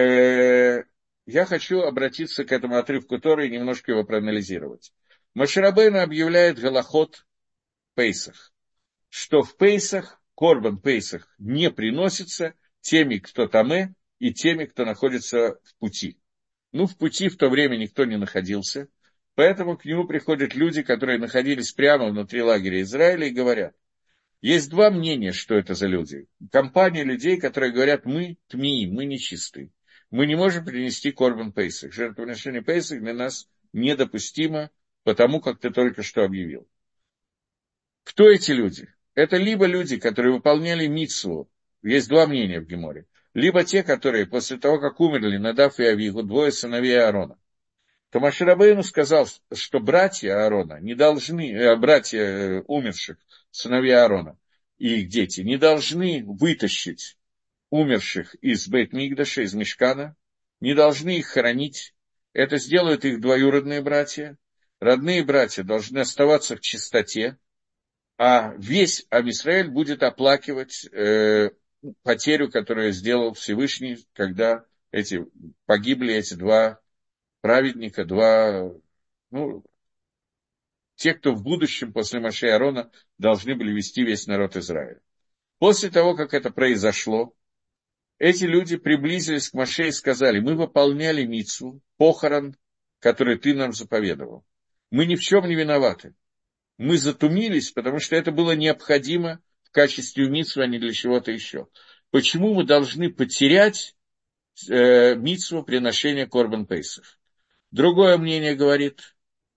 я хочу обратиться к этому отрывку Торы и немножко его проанализировать. Моше Рабейну объявляет Галахот Пейсах, что в Пейсах, Корбан Пейсах не приносится теми, кто тамэ, и теми, кто находится в пути. В пути в то время никто не находился, поэтому к нему приходят люди, которые находились прямо внутри лагеря Израиля и говорят, есть два мнения, что это за люди. Компания людей, которые говорят, мы тмии, мы нечистые. Мы не можем принести Корбан Пейсах. Жертвоприношение Пейсах для нас недопустимо, потому как ты только что объявил. Кто эти люди? Это либо люди, которые выполняли мицву, есть два мнения в Геморе, либо те, которые после того, как умерли Надав и Авигу, двое сыновей Аарона. То Моше Рабейну сказал, что братья Аарона не должны, братья умерших, сыновья Аарона и их дети, не должны вытащить умерших из Бейт-Мигдаша, из Мишкана, не должны их хоронить. Это сделают их двоюродные братья. Родные братья должны оставаться в чистоте, а весь Ам-Исраэль будет оплакивать потерю, которую сделал Всевышний, когда погибли эти два праведника, те, кто в будущем после Моше и Аарона должны были вести весь народ Израиля. После того, как это произошло, эти люди приблизились к Моше и сказали, мы выполняли мицву, похорон, который ты нам заповедовал. Мы ни в чем не виноваты. Мы затумились, потому что это было необходимо в качестве мицвы, а не для чего-то еще. Почему мы должны потерять мицву приношения Корбан Пейсах? Другое мнение говорит,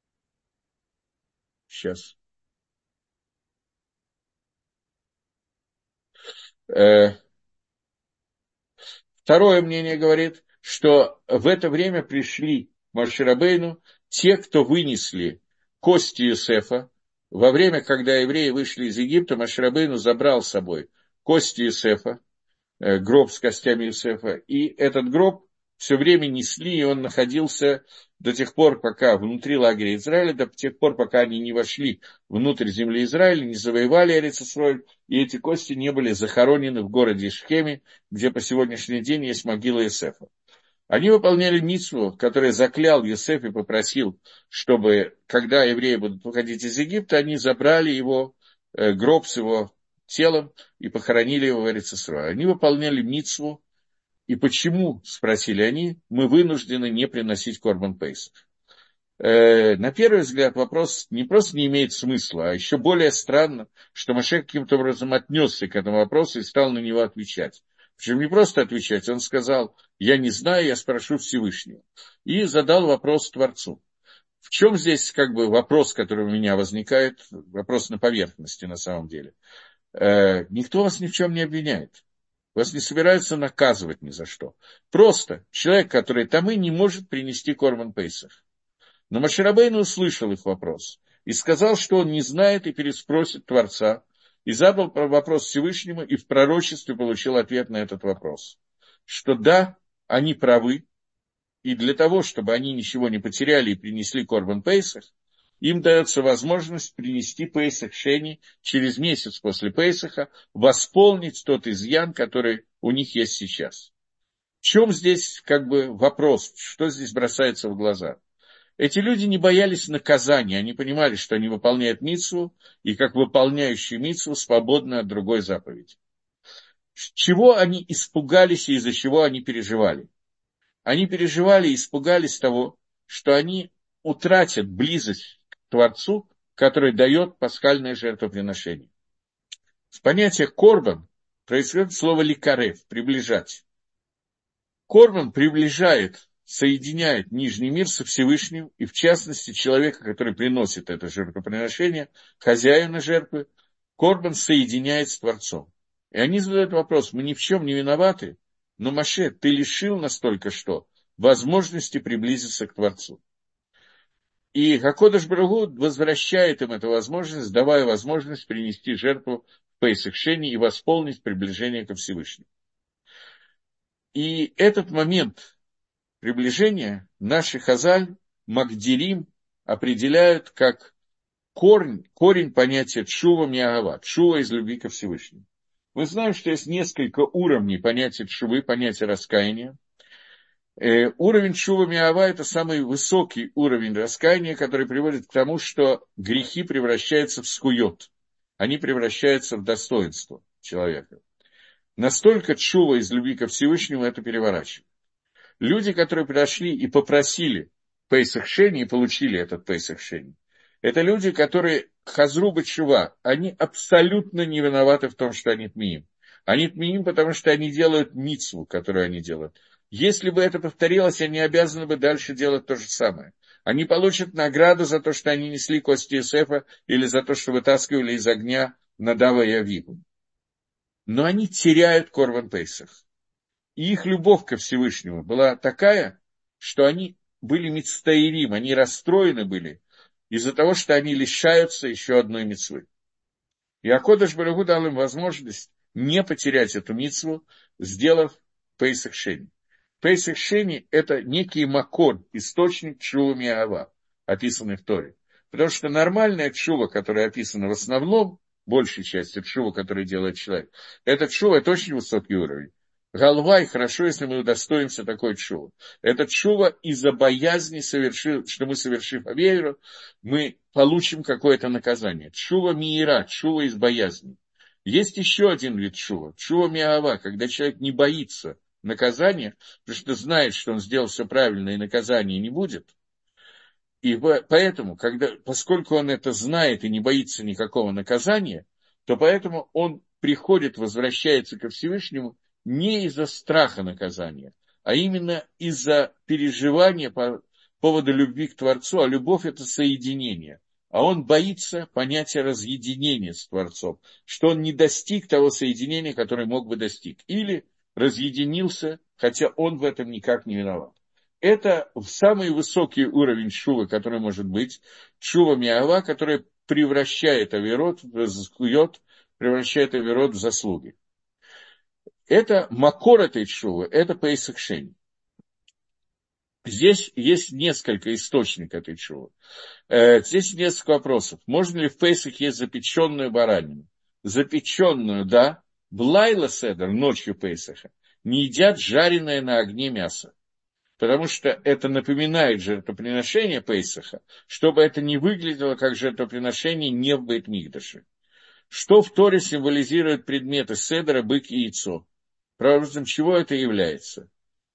второе мнение говорит, что в это время пришли Моше Рабейну те, кто вынесли кости Иосифа. Во время, когда евреи вышли из Египта, Моше Рабейну забрал с собой кости Иосифа, гроб с костями Иосифа, и этот гроб все время несли, и он находился до тех пор, пока внутри лагеря Израиля, до тех пор, пока они не вошли внутрь земли Израиля, не завоевали Эрец-Исроэль, и эти кости не были захоронены в городе Шхеме, где по сегодняшний день есть могила Иосифа. Они выполняли мицву, которую заклял Йосеф и попросил, чтобы, когда евреи будут выходить из Египта, они забрали его, гроб с его телом и похоронили его в Эрец-Исроэль. Они выполняли мицву. И почему, спросили они, мы вынуждены не приносить Корбан Пейсах? На первый взгляд вопрос не просто не имеет смысла, а еще более странно, что Моше каким-то образом отнесся к этому вопросу и стал на него отвечать. Причем не просто отвечать, он сказал, я не знаю, я спрошу Всевышнего. И задал вопрос Творцу. В чем здесь вопрос, который у меня возникает, вопрос на поверхности на самом деле? Никто вас ни в чем не обвиняет. Вас не собираются наказывать ни за что. Просто человек, который там и не может принести Корбан Пейсах. Но Моше Рабейну услышал их вопрос и сказал, что он не знает и переспросит Творца. И задал вопрос Всевышнему, и в пророчестве получил ответ на этот вопрос. Что да, они правы, и для того, чтобы они ничего не потеряли и принесли Корбан Пейсах, им дается возможность принести Пейсах Шени через месяц после Пейсаха, восполнить тот изъян, который у них есть сейчас. В чем здесь вопрос, что здесь бросается в глаза? Эти люди не боялись наказания, они понимали, что они выполняют мицву, и как выполняющие мицву свободны от другой заповеди. Чего они испугались и из-за чего они переживали? Они переживали и испугались того, что они утратят близость к Творцу, который дает пасхальное жертвоприношение. В понятии корбан происходит слово ликарев, приближать. Корбан приближает, соединяет нижний мир со Всевышним, и в частности человека, который приносит это жертвоприношение, хозяина жертвы, корбан соединяет с Творцом. И они задают вопрос: мы ни в чем не виноваты, но, Моше, ты лишил нас только что возможности приблизиться к Творцу. И Акодыш Барух Ху возвращает им эту возможность, давая возможность принести жертву в Пейсах Шени и восполнить приближение ко Всевышнему. И этот момент приближения наши Хазаль, Магдирим, определяют как корень понятия тшува миагава, тшува из любви ко Всевышнему. Мы знаем, что есть несколько уровней понятия тшувы, понятия раскаяния. Уровень тшува миагава – это самый высокий уровень раскаяния, который приводит к тому, что грехи превращаются в скуйот, они превращаются в достоинство человека. Настолько тшува из любви ко Всевышнему это переворачивает. Люди, которые пришли и попросили Пейсах Шени и получили этот Пейсах Шени, это люди, которые хазру бетшува, они абсолютно не виноваты в том, что они тмиим. Они тмиим, потому что они делают мицву, которую они делают. Если бы это повторилось, они обязаны бы дальше делать то же самое. Они получат награду за то, что они несли кости Иосифа, или за то, что вытаскивали из огня Надава и Авигу. Но они теряют Корбан Пейсах. И их любовь ко Всевышнему была такая, что они были мицтаирим, они расстроены были из-за того, что они лишаются еще одной мицвы. И Акодыш Барух Ху дал им возможность не потерять эту мицву, сделав Пейсах Шени. Пейсах Шени – это некий макор, источник тшува миагава, описанный в Торе. Потому что нормальная тшува, которая описана в основном, большей части тшува, которую делает человек, это тшува, это очень высокий уровень. Галвай, хорошо, если мы удостоимся такой тшува. Это тшува из-за боязни, что мы, совершив авейру, мы получим какое-то наказание. Тшува миира, тшува из боязни. Есть еще один вид тшува, тшува миагава, когда человек не боится наказания, потому что знает, что он сделал все правильно и наказания не будет. И поэтому, поскольку он это знает и не боится никакого наказания, то поэтому он приходит, возвращается ко Всевышнему не из-за страха наказания, а именно из-за переживания по поводу любви к Творцу, а любовь – это соединение. А он боится понятия разъединения с Творцом, что он не достиг того соединения, которое мог бы достиг, или разъединился, хотя он в этом никак не виноват. Это самый высокий уровень шува, который может быть, шува миагава, который превращает авирот в скуйот, превращает авирот в заслуги. Это макор этой шувы, это Пейсах Шени. Здесь есть несколько источников этой шувы. Здесь несколько вопросов. Можно ли в Пейсах есть запеченную баранину? Запеченную, да. В Лайла Седер, ночью Пейсаха, не едят жареное на огне мясо. Потому что это напоминает жертвоприношение Пейсаха, чтобы это не выглядело как жертвоприношение не в Бейт-Микдаше. Что в Торе символизирует предметы седера, бык и яйцо? Прообразом чего это является?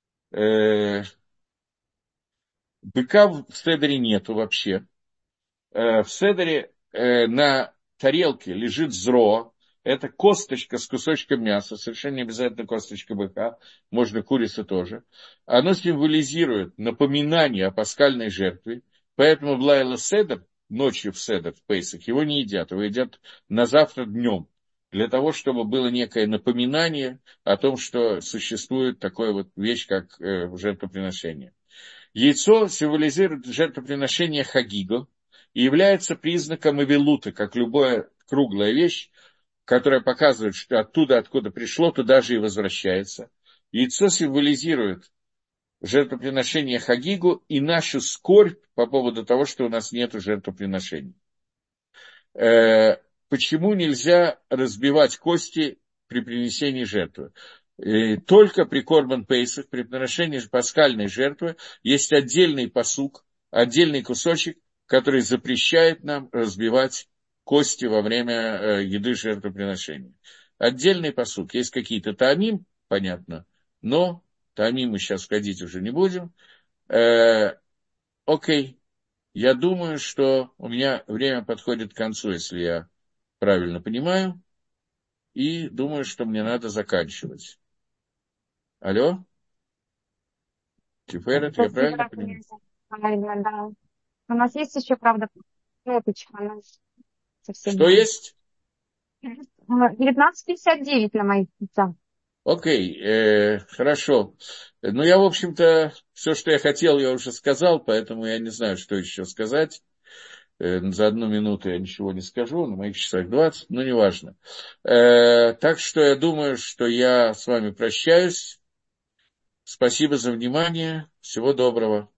Быка в седере нету вообще. В седере на тарелке лежит зро. Это косточка с кусочком мяса, совершенно не обязательно косточка быка, можно курица тоже. Оно символизирует напоминание о пасхальной жертве, поэтому в Лайла Седер, ночью в Седер, в Пейсах, его не едят, его едят на завтра днем, для того, чтобы было некое напоминание о том, что существует такая вот вещь, как жертвоприношение. Яйцо символизирует жертвоприношение хагиго и является признаком авилута, как любая круглая вещь, которая показывает, что оттуда, откуда пришло, туда же и возвращается. Яйцо символизирует жертвоприношение Хагигу и нашу скорбь по поводу того, что у нас нет жертвоприношений. Почему нельзя разбивать кости при принесении жертвы? Только при Корбан Пейсах, при приношении пасхальной жертвы, есть отдельный пасук, отдельный кусочек, который запрещает нам разбивать кости во время еды жертвоприношения. Отдельный пасук. Есть какие-то таамим, понятно, но таамим мы сейчас входить уже не будем. Окей, я думаю, что у меня время подходит к концу, если я правильно понимаю, и думаю, что мне надо заканчивать. Алло? Тиферет, я Спасибо, правильно понимаю? Рафаэль. Правильно, да. У нас есть еще, правда, кнопочка, она совсем Что мало. есть? 19:59 на моих часах. Окей, хорошо. Ну, я, в общем-то, все, что я хотел, я уже сказал, поэтому я не знаю, что еще сказать. За 1 минуту я ничего не скажу, на моих часах 20, но неважно. Так что я думаю, что я с вами прощаюсь. Спасибо за внимание. Всего доброго.